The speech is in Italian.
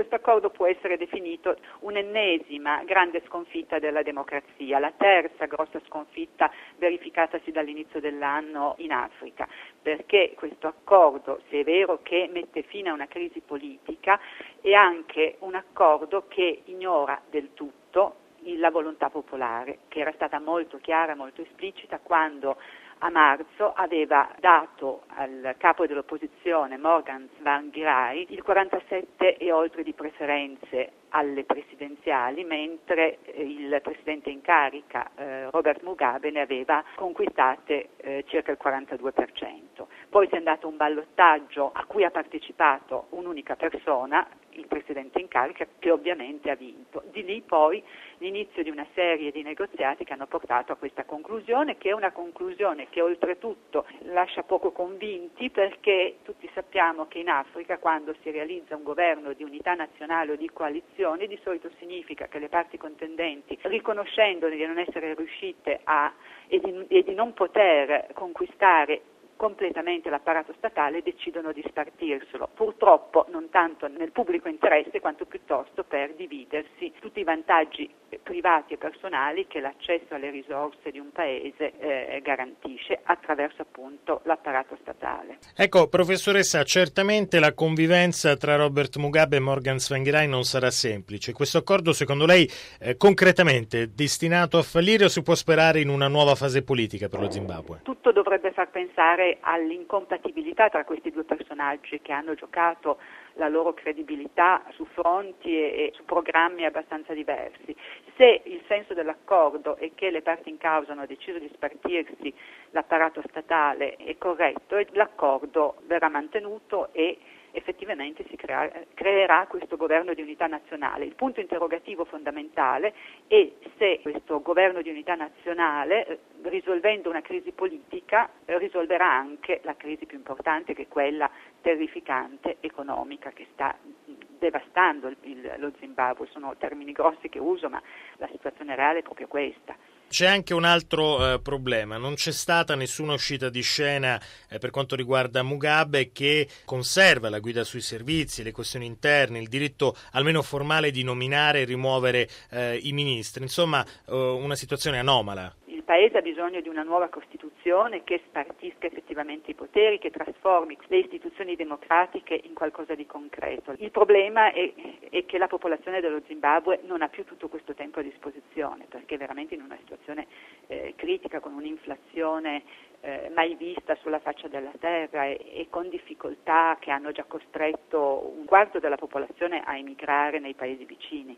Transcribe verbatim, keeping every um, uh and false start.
Questo accordo può essere definito un'ennesima grande sconfitta della democrazia, la terza grossa sconfitta verificatasi dall'inizio dell'anno in Africa, perché questo accordo, se è vero che mette fine a una crisi politica, è anche un accordo che ignora del tutto la volontà popolare, che era stata molto chiara, molto esplicita quando a marzo aveva dato al capo dell'opposizione Morgan Tsvangirai il quarantasette e oltre di preferenze alle presidenziali, mentre il presidente in carica eh, Robert Mugabe ne aveva conquistate eh, circa il quarantadue per cento. Poi si è andato a un ballottaggio a cui ha partecipato un'unica persona, il presidente in carica, che ovviamente ha vinto. Di lì poi l'inizio di una serie di negoziati che hanno portato a questa conclusione, che è una conclusione che oltretutto lascia poco convinti, perché tutti sappiamo che in Africa, quando si realizza un governo di unità nazionale o di coalizione, di solito significa che le parti contendenti, riconoscendo di non essere riuscite a e di, e di non poter conquistare completamente l'apparato statale, decidono di spartirselo, purtroppo non tanto nel pubblico interesse quanto piuttosto per dividersi tutti i vantaggi privati e personali che l'accesso alle risorse di un paese eh, garantisce attraverso appunto l'apparato statale. Ecco, professoressa, certamente la convivenza tra Robert Mugabe e Morgan Tsvangirai non sarà semplice. Questo accordo, secondo lei, eh, concretamente è destinato a fallire o si può sperare in una nuova fase politica per lo Zimbabwe? Tutto dovrebbe far pensare all'incompatibilità tra questi due personaggi che hanno giocato la loro credibilità su fronti e, e su programmi abbastanza diversi. Se il senso dell'accordo è che le parti in causa hanno deciso di spartirsi l'apparato statale è corretto, l'accordo verrà mantenuto e effettivamente si crea, creerà questo governo di unità nazionale. Il punto interrogativo fondamentale è se questo governo di unità nazionale, risolvendo una crisi politica, risolverà anche la crisi più importante, che è quella terrificante economica che sta devastando il, il, lo Zimbabwe. Sono termini grossi che uso, ma la situazione reale è proprio questa. C'è anche un altro eh, problema, non c'è stata nessuna uscita di scena eh, per quanto riguarda Mugabe, che conserva la guida sui servizi, le questioni interne, il diritto almeno formale di nominare e rimuovere eh, i ministri, insomma eh, una situazione anomala. Il Paese ha bisogno di una nuova Costituzione che spartisca effettivamente i poteri, che trasformi le istituzioni democratiche in qualcosa di concreto. Il problema è, è che la popolazione dello Zimbabwe non ha più tutto questo tempo a disposizione, perché è veramente in una situazione eh, critica, con un'inflazione eh, mai vista sulla faccia della terra e, e con difficoltà che hanno già costretto un quarto della popolazione a emigrare nei paesi vicini.